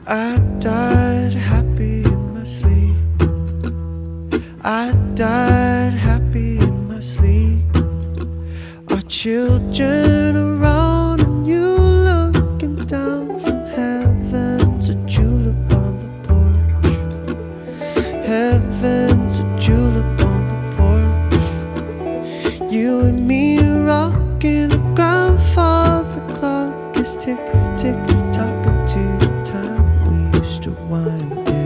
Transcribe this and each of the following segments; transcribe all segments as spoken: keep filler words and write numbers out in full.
I died happy in my sleep. I died happy in my sleep. Our children around and you looking down from heaven's a julep on the porch. Heaven's a julep on the porch. You and me rocking the grandfather clock is tick tick talking to the time we used to wind down.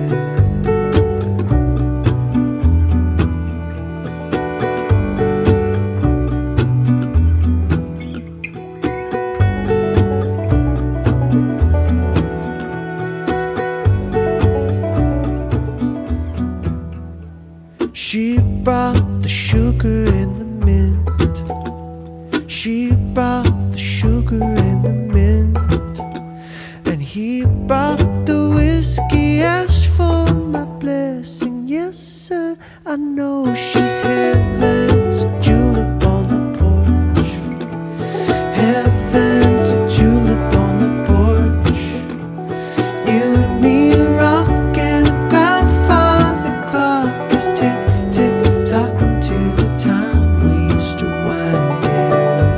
She brought the sugar in the mint. She brought the sugar in the mint. And he brought the whiskey, asked for my blessing. Yes, sir, I know she's heaven's a julep on the porch. Heaven's a julep on the porch. You and me rocking the grandfather clock is tick tick talking to the time we used to wind down.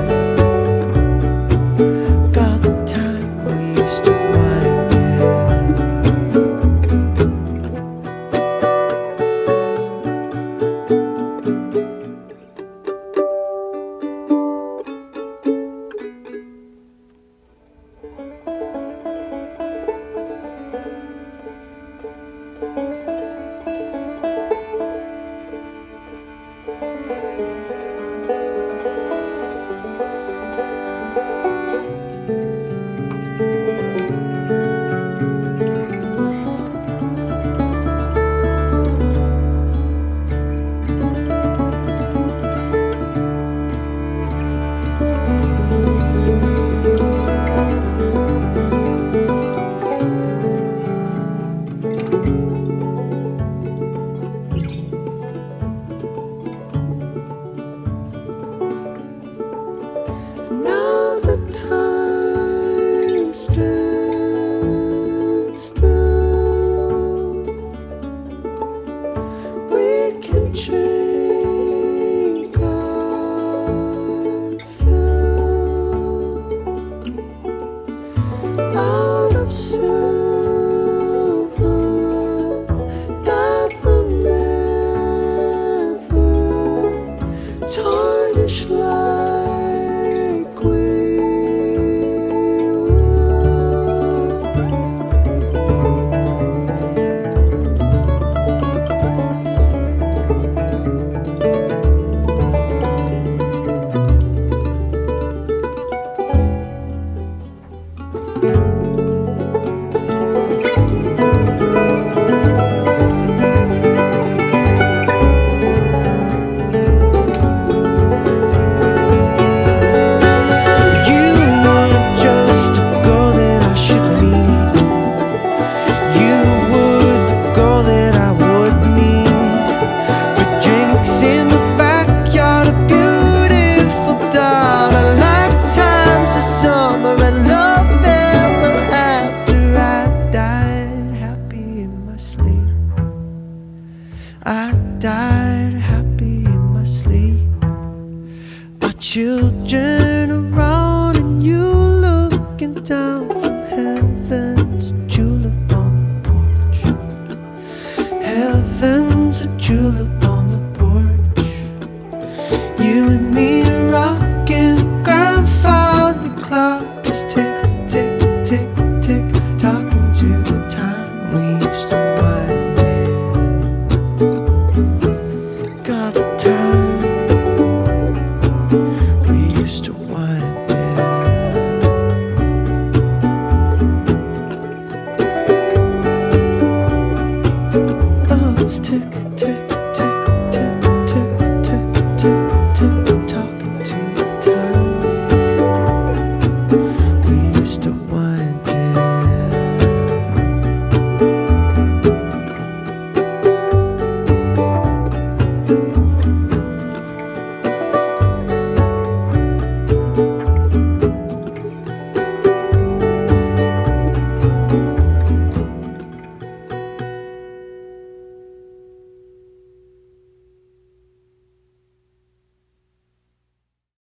God, the time we used to wind down. Now the time stands still. We can drink our fill out of silver that will never tarnish like we I died happy in my sleep. Our children around and you looking down from heaven's a julep on the porch. Heaven's a julep on the porch. You and me rocking the grandfather clock is ticking.